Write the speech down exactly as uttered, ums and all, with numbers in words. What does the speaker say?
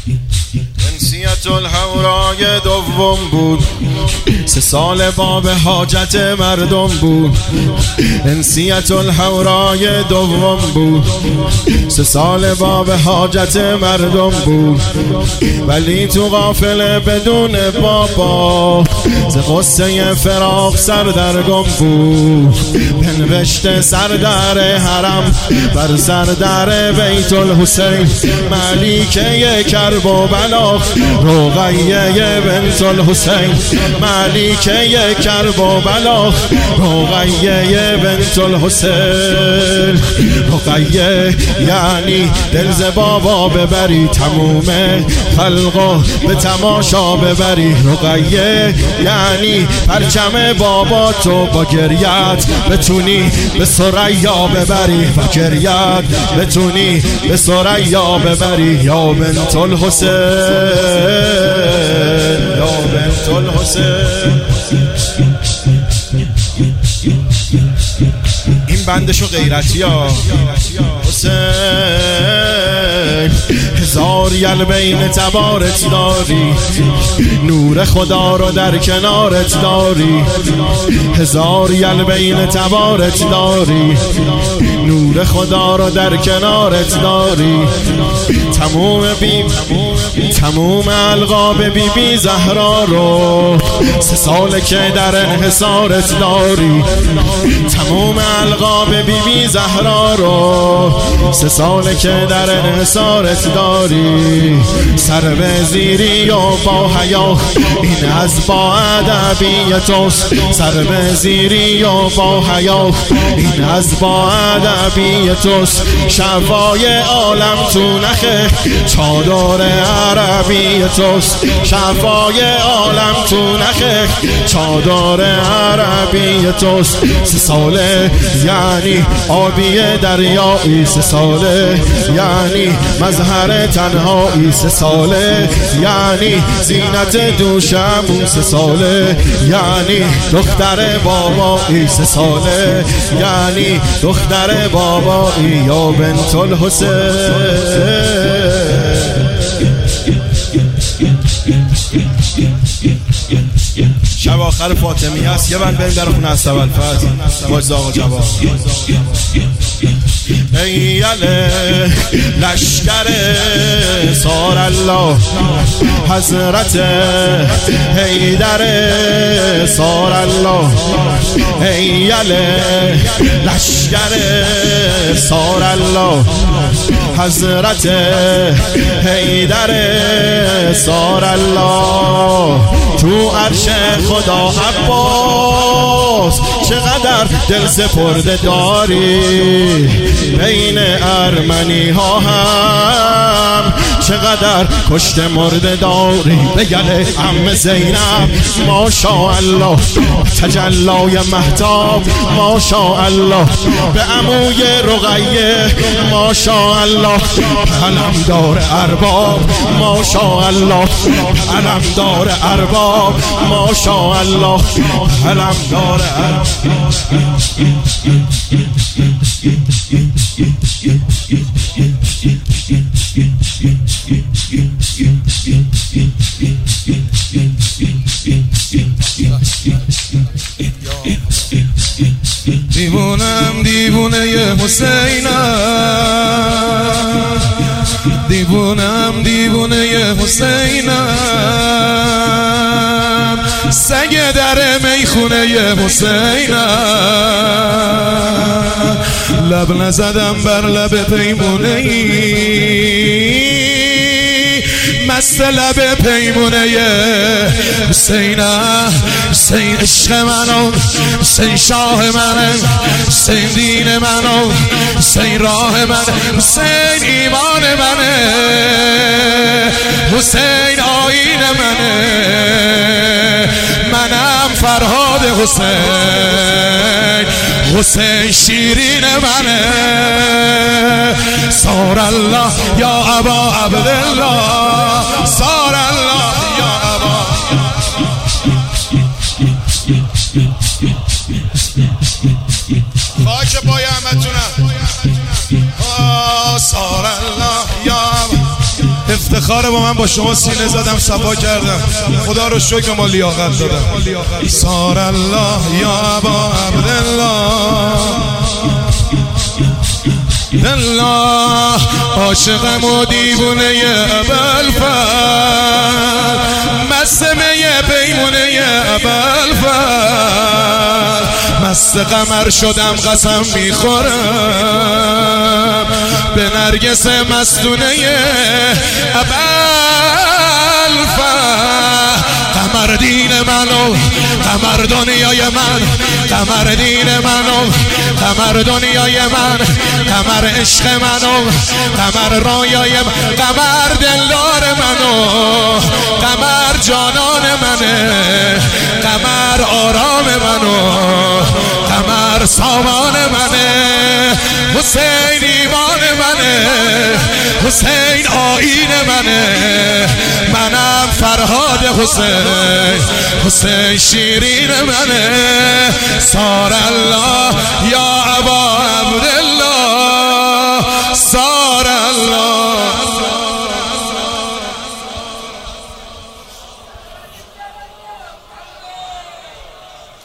انسیت الحورای دوم بود، سه سال باب حاجت مردم بود. انسیت الحورای دوم بود، سه سال باب حاجت مردم بود. ولی تو قافله بدون بابا، ز قصه فراق سردرگم بود. بنوشته سردر حرم بر سردر بیت الحسین، ملیکه کرب و بلا رقیه بنت الحسین، ملیکه کرب و بلا رقیه بنت الحسین. رقیه یعنی دل ز بابا ببری، تموم خلقو به تماشا ببری. رقیه یعنی پرچم بابا تو با گریت بتونی به ثریا ببری، با گریت بتونی به ثریا ببری. یا بنت الحسین، یا بنت الحسین. این بندشو غیرتی ها. حسین هزار یل بین تبارت داری، نور خدا رو در کنارت داری. هزار یل بین تبارت داری، نور خدا رو در کنارت داری. تموم بی تموم القاب بی بی زهرا رو سه ساله که در انحصارت داری. تموم القاب بی بی زهرا رو سه ساله که در انحصارت داری. سر به زیری و با حیا، این از با ادبی توست. سر به زیری و با حیا، این از با ادبی توست. شفای عالم تو نخه چادر عربی توست. شفای عالم تو نخه چادر عربی توست. سه ساله یعنی آبی دریایی، سه ساله یعنی مظهر تنهایی، سه ساله یعنی زینت دوشمون، سه ساله یعنی دختر بابایی، سه ساله یعنی دختر بابایی. یا بنت الحسین. شب آخر فاطمی هست، یه بند بریم در خونه از اول فضل باز آقا جواب. ای یله لشکر سار الله، حضرت حیدر سار الله. ای یله لشکر سار الله، حضرت حیدر سار الله. تو عرش خدا عباس چقدر دل سپرده داری، بین ارمنی ها هم چقدر کشته مرده داری. به گله عم زینب ماشاءالله، تجلای مهتاب ماشاءالله. به عموی رقیه ماشاءالله، علمدار ارباب ماشاءالله. علمدار ارباب ماشاءالله، علمدار ارباب. دیوونم دیوونه حسینم، دیوونم دیوونه حسینم. سگ در میخونه حسینم، لب نزدم بر لب پیمونه ای، مست لب پیمونه حسینم. حسین عشق منو، حسین شاه منه، حسین دین منو، حسین راه منه، حسین ایمان منه، حسین آیین منه. منم فرهاد حسین، حسین شیرین منه. سار الله یا ابا عبدالله، سار الله یا ابا. خاک پای احمدتونم. سار الله یا ابا. افتخار افتخار با من با شما سینه زدم صفا کردم خدا رو شکر ما لیاقت دادم ایثار الله یا ابا عبدالله الله عاشقم و دیوونه ابوالفضل مسمه پیمونه ابوالفضل مست قمر شدم قسم میخورم به نرگس مستونه ابوالفضل قمر دین منو قمر دنیای من قمر دین منو قمر دنیای من قمر عشق منو قمر رایای من قمر دلدار منو قمر جانان منه قمر آرام منو قمر سامان منه حسین ایمان منه حسین آیین منه منم فرهاد حسین حسین شیرین منه سار الله یا ابا عبدالله